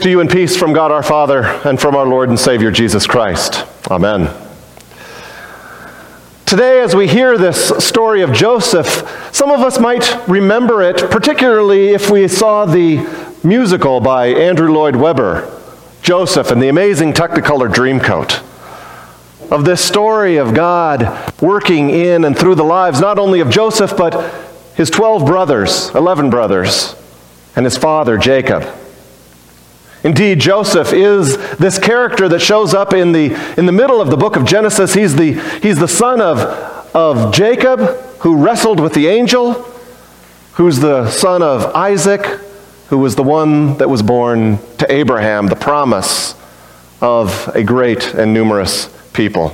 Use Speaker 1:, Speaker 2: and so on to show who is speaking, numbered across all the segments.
Speaker 1: Grace to you and peace from God our Father and from our Lord and Savior Jesus Christ. Amen. Today, as we hear this story of Joseph, some of us might remember it, particularly if we saw the musical by Andrew Lloyd Webber, Joseph and the Amazing Technicolor Dreamcoat. Of this story of God working in and through the lives not only of Joseph, but his 11 brothers, and his father, Jacob. Indeed, Joseph is this character that shows up in the middle of the book of Genesis. He's the son of Jacob, who wrestled with the angel, who's the son of Isaac, who was the one that was born to Abraham, the promise of a great and numerous people.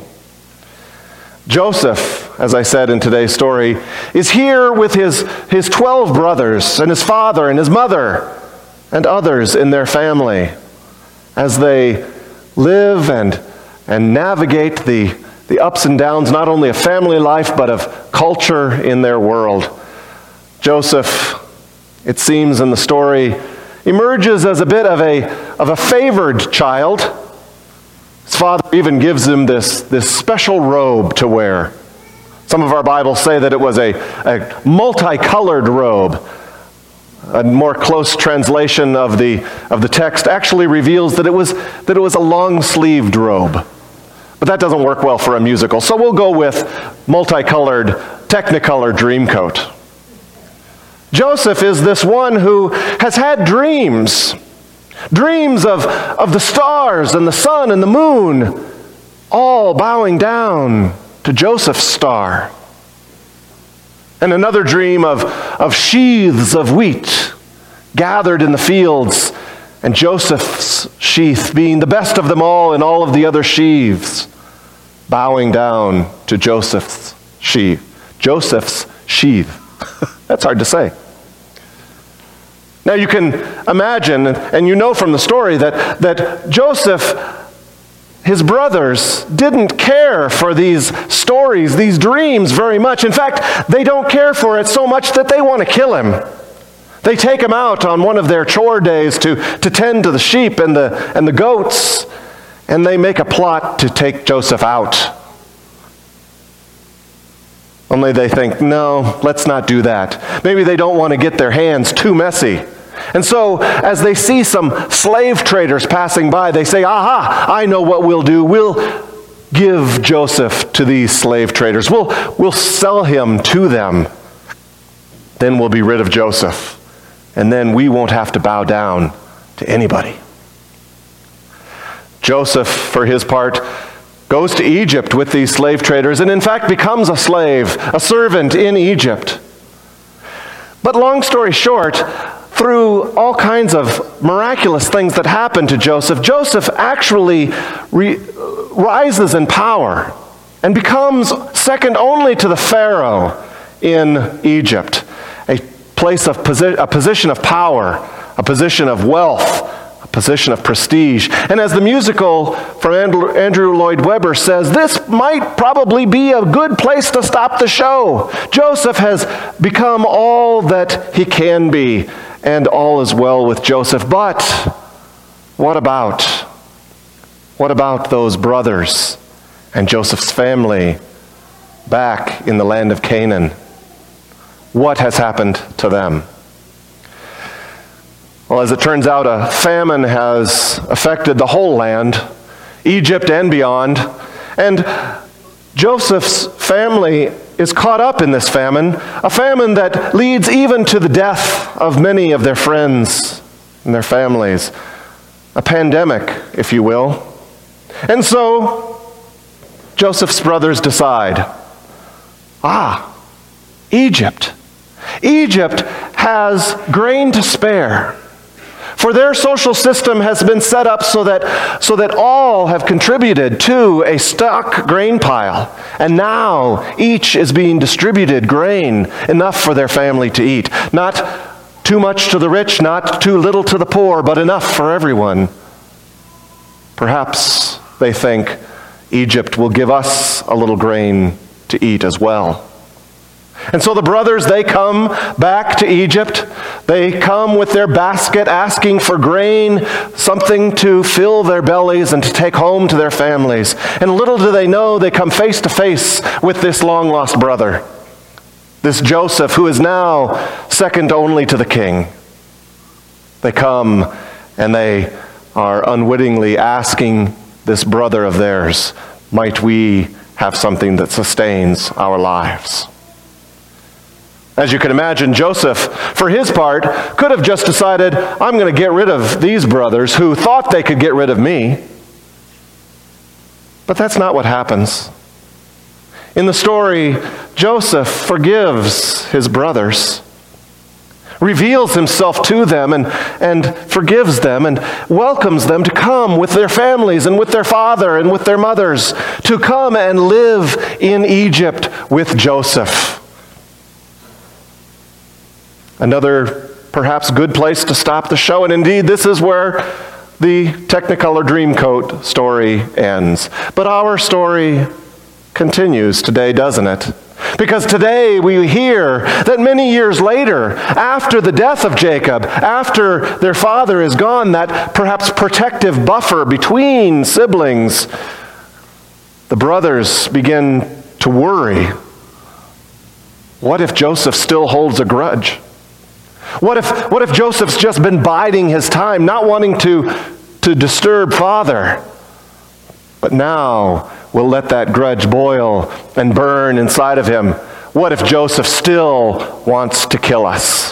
Speaker 1: Joseph, as I said in today's story, is here with his 12 brothers and his father and his mother and others in their family as they live and navigate the ups and downs, not only of family life, but of culture in their world. Joseph, it seems in the story, emerges as a bit of a favored child. His father even gives him this special robe to wear. Some of our Bibles say that it was a multicolored robe. A more close translation of the text actually reveals that it was a long-sleeved robe. But that doesn't work well for a musical, so we'll go with multicolored Technicolor Dreamcoat. Joseph is this one who has had dreams of the stars and the sun and the moon, all bowing down to Joseph's star. And another dream of sheaths of wheat gathered in the fields, and Joseph's sheath being the best of them all in all of the other sheaves, bowing down to Joseph's sheath. Joseph's sheath. That's hard to say. Now you can imagine, and you know from the story, that Joseph, his brothers, didn't care for these stories, these dreams very much. In fact, they don't care for it so much that they want to kill him. They take him out on one of their chore days to tend to the sheep and the goats, and they make a plot to take Joseph out. Only they think, no, let's not do that. Maybe they don't want to get their hands too messy. And so, as they see some slave traders passing by, they say, aha, I know what we'll do. We'll give Joseph to these slave traders. We'll sell him to them. Then we'll be rid of Joseph. And then we won't have to bow down to anybody. Joseph, for his part, goes to Egypt with these slave traders and in fact becomes a slave, a servant in Egypt. But long story short, through all kinds of miraculous things that happen to Joseph, Joseph actually rises in power and becomes second only to the Pharaoh in Egypt, a position of power, a position of wealth, a position of prestige. And as the musical from Andrew Lloyd Webber says, this might probably be a good place to stop the show. Joseph has become all that he can be, and all is well with Joseph. But what about those brothers and Joseph's family back in the land of Canaan? What has happened to them? Well, as it turns out, a famine has affected the whole land, Egypt and beyond, and Joseph's family is caught up in this famine, a famine that leads even to the death of many of their friends and their families, a pandemic, if you will. And so, Joseph's brothers decide, Egypt. Egypt has grain to spare. For their social system has been set up so that all have contributed to a stock grain pile. And now each is being distributed grain, enough for their family to eat. Not too much to the rich, not too little to the poor, but enough for everyone. Perhaps they think Egypt will give us a little grain to eat as well. And so the brothers, they come back to Egypt. They come with their basket asking for grain, something to fill their bellies and to take home to their families. And little do they know, they come face to face with this long-lost brother, this Joseph, who is now second only to the king. They come and they are unwittingly asking this brother of theirs, might we have something that sustains our lives? As you can imagine, Joseph, for his part, could have just decided, I'm going to get rid of these brothers who thought they could get rid of me. But that's not what happens. In the story, Joseph forgives his brothers, reveals himself to them and forgives them and welcomes them to come with their families and with their father and with their mothers, to come and live in Egypt with Joseph. Another perhaps good place to stop the show, and indeed this is where the Technicolor Dreamcoat story ends. But our story continues today, doesn't it? Because today we hear that many years later, after the death of Jacob, after their father is gone, that perhaps protective buffer between siblings, the brothers begin to worry. What if Joseph still holds a grudge? What if Joseph's just been biding his time, not wanting to disturb father, but now will let that grudge boil and burn inside of him? What if Joseph still wants to kill us?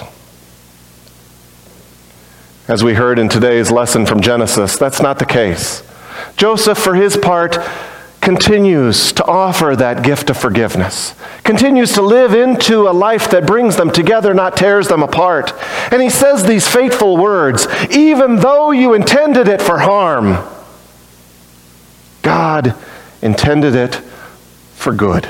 Speaker 1: As we heard in today's lesson from Genesis, that's not the case. Joseph, for his part, continues to offer that gift of forgiveness, continues to live into a life that brings them together, not tears them apart. And he says these fateful words, even though you intended it for harm, God intended it for good.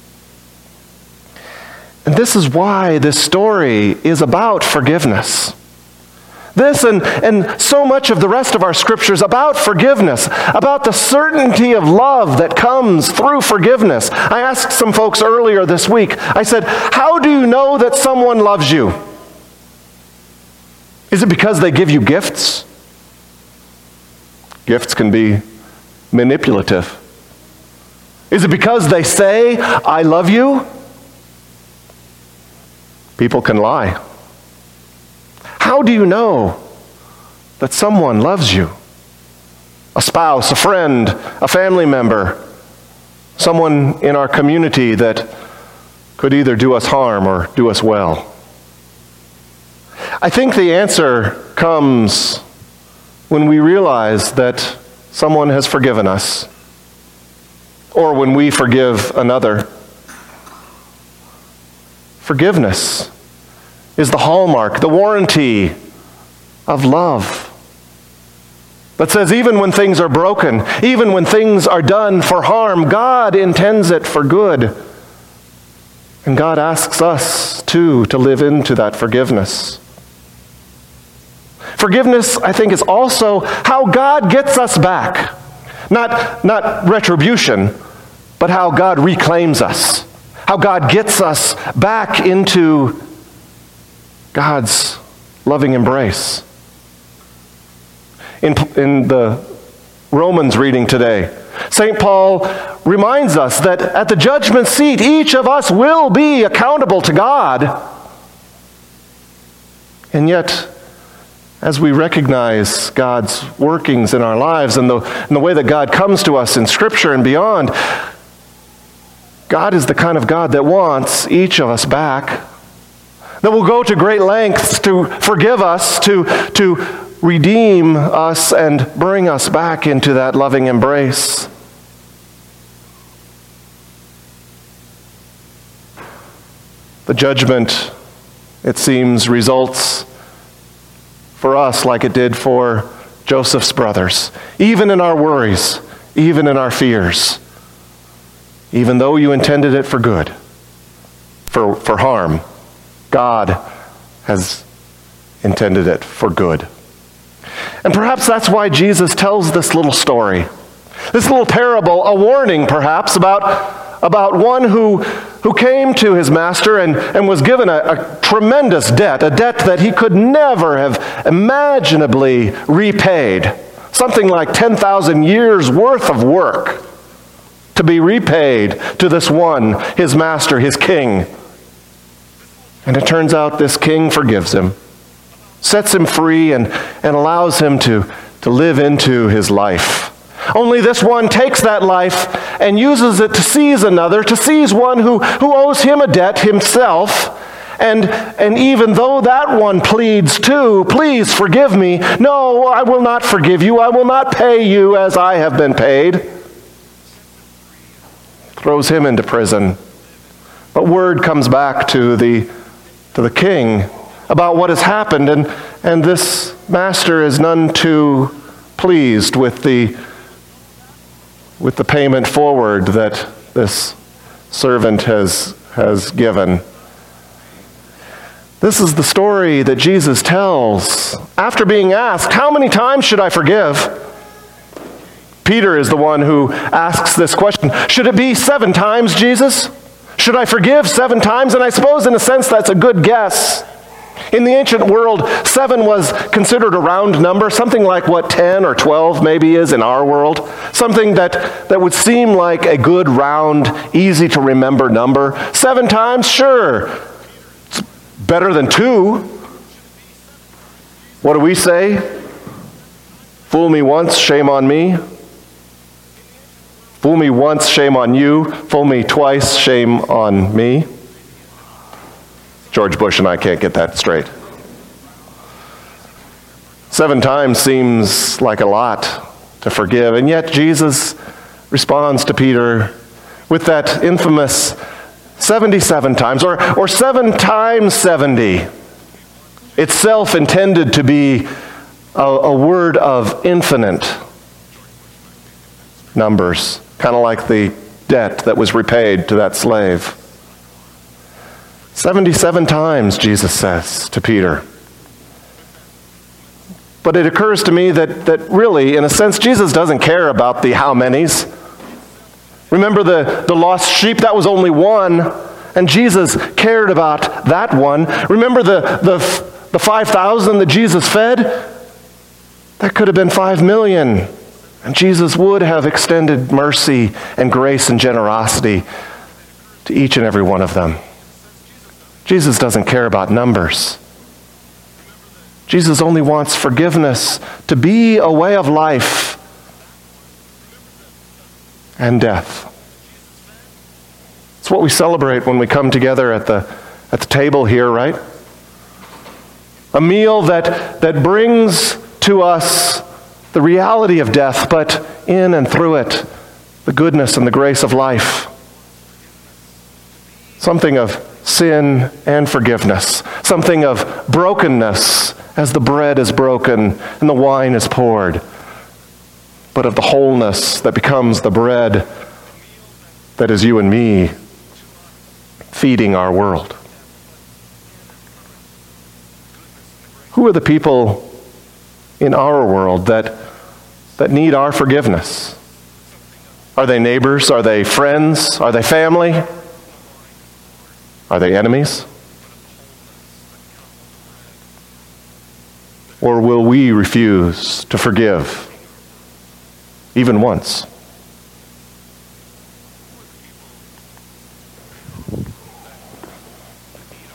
Speaker 1: And this is why this story is about forgiveness. This and so much of the rest of our scriptures about forgiveness, about the certainty of love that comes through forgiveness. I asked some folks earlier this week, I said, how do you know that someone loves you? Is it because they give you gifts? Gifts can be manipulative. Is it because they say, I love you? People can lie. How do you know that someone loves you? A spouse, a friend, a family member, someone in our community that could either do us harm or do us well. I think the answer comes when we realize that someone has forgiven us, or when we forgive another. Forgiveness is the hallmark, the warranty of love that says even when things are broken, even when things are done for harm, God intends it for good. And God asks us, too, to live into that forgiveness. Forgiveness, I think, is also how God gets us back. Not retribution, but how God reclaims us. How God gets us back into God's loving embrace. In the Romans reading today, St. Paul reminds us that at the judgment seat, each of us will be accountable to God. And yet, as we recognize God's workings in our lives and the way that God comes to us in Scripture and beyond, God is the kind of God that wants each of us back, that will go to great lengths to forgive us, to redeem us and bring us back into that loving embrace. The judgment, it seems, results for us like it did for Joseph's brothers. Even in our worries, even in our fears, even though you intended it for good, for harm, God has intended it for good. And perhaps that's why Jesus tells this little story, this little parable, a warning perhaps about one who who came to his master and was given a tremendous debt, a debt that he could never have imaginably repaid. Something like 10,000 years worth of work to be repaid to this one, his master, his king. And it turns out this king forgives him, sets him free, and allows him to live into his life. Only this one takes that life and uses it to seize another, to seize one who owes him a debt himself. And even though that one pleads too, please forgive me. No, I will not forgive you. I will not pay you as I have been paid. Throws him into prison. But word comes back to the king about what has happened, and this master is none too pleased with the payment forward that this servant has given. This is the story that Jesus tells after being asked, how many times should I forgive? Peter is the one who asks this question. Should it be 7 times, Jesus? Should I forgive 7 times? And I suppose in a sense that's a good guess. In the ancient world, 7 was considered a round number, something like what 10 or 12 maybe is in our world. Something that would seem like a good, round, easy to remember number. 7 times, sure. It's better than 2. What do we say? Fool me once, shame on me. Fool me once, shame on you. Fool me twice, shame on me. George Bush and I can't get that straight. 7 times seems like a lot to forgive, and yet Jesus responds to Peter with that infamous 77 times, or 7 times 70, itself intended to be a word of infinite numbers, kind of like the debt that was repaid to that slave. 77 times, Jesus says to Peter. But it occurs to me that really, in a sense, Jesus doesn't care about the how manys. Remember the lost sheep? That was only one, and Jesus cared about that one. Remember the 5,000 that Jesus fed? That could have been 5 million. And Jesus would have extended mercy and grace and generosity to each and every one of them. Jesus doesn't care about numbers. Jesus only wants forgiveness to be a way of life and death. It's what we celebrate when we come together at the table here, right? A meal that brings to us the reality of death, but in and through it, the goodness and the grace of life. Something of sin and forgiveness. Something of brokenness as the bread is broken and the wine is poured. But of the wholeness that becomes the bread that is you and me feeding our world. Who are the people in our world that need our forgiveness? Are they neighbors? Are they friends? Are they family? Are they enemies? Or will we refuse to forgive even once?